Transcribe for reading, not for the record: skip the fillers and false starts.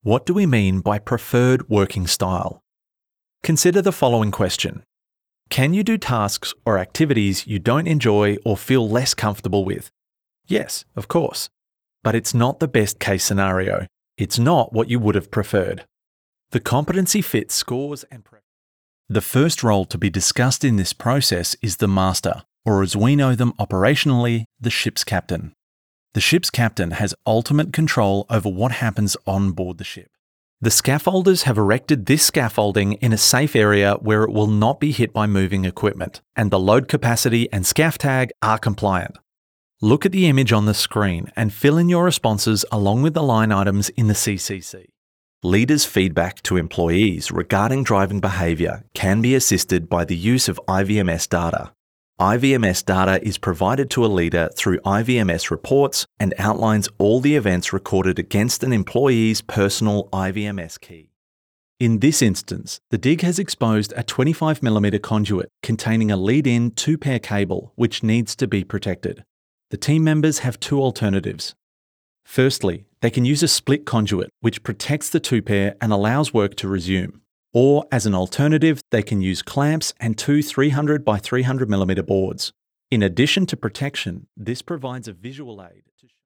What do we mean by preferred working style? Consider the following question. Can you do tasks or activities you don't enjoy or feel less comfortable with? Yes, of course. But it's not the best case scenario. It's not what you would have preferred. The competency fit scores and The first role to be discussed in this process is the master, or as we know them operationally, the ship's captain. The ship's captain has ultimate control over what happens on board the ship. The scaffolders have erected this scaffolding in a safe area where it will not be hit by moving equipment, and the load capacity and scaff tag are compliant. Look at the image on the screen and fill in your responses along with the line items in the CCC. Leaders' feedback to employees regarding driving behaviour can be assisted by the use of IVMS data. IVMS data is provided to a leader through IVMS reports and outlines all the events recorded against an employee's personal IVMS key. In this instance, the DIG has exposed a 25mm conduit containing a lead-in 2-pair cable which needs to be protected. The team members have two alternatives. Firstly, they can use a split conduit which protects the 2-pair and allows work to resume. Or, as an alternative, they can use clamps and two 300 by 300mm boards. In addition to protection, this provides a visual aid.